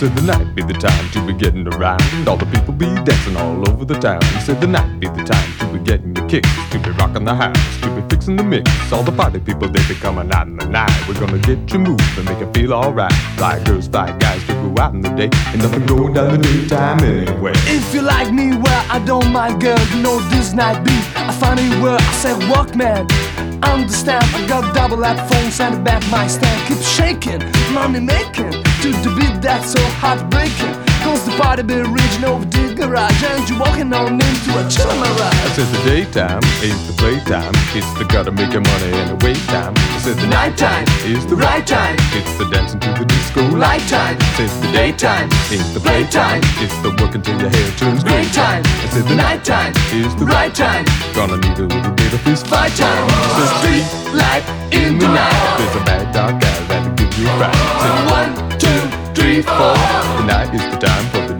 Said the night be the time to be getting around. All the people be dancing all over the town. Said the night be the time to be getting the kicks, to be rocking the house, to be fixing the mix. All the party people, they be coming out in the night. We're gonna get you moved and make you feel alright. Fly girls, fly guys, to go out in the day. Ain't nothing going down the daytime anyway. If you like me, well, I don't mind, girl. You know this night be a funny word. I said, walk, man. Understand, I got double headphones and the back my stand. Keep shaking, money making, to the beat that's so heartbreaking. Cause the party be reaching over the garage, and you walking on into a chill mirage. I said the daytime is the playtime. It's the gotta make your money and the wait time. I said the nighttime is the right time. It's the dancing to the disco light time. I said the daytime is the playtime. It's the working till your hair turns gray time. I said the nighttime is the right time. Gonna need a little bit of fist fight time. So street light in the night. There's a bad dog guy that'll give you a fright. Say 1, 2, 3, 4. The night is the time for the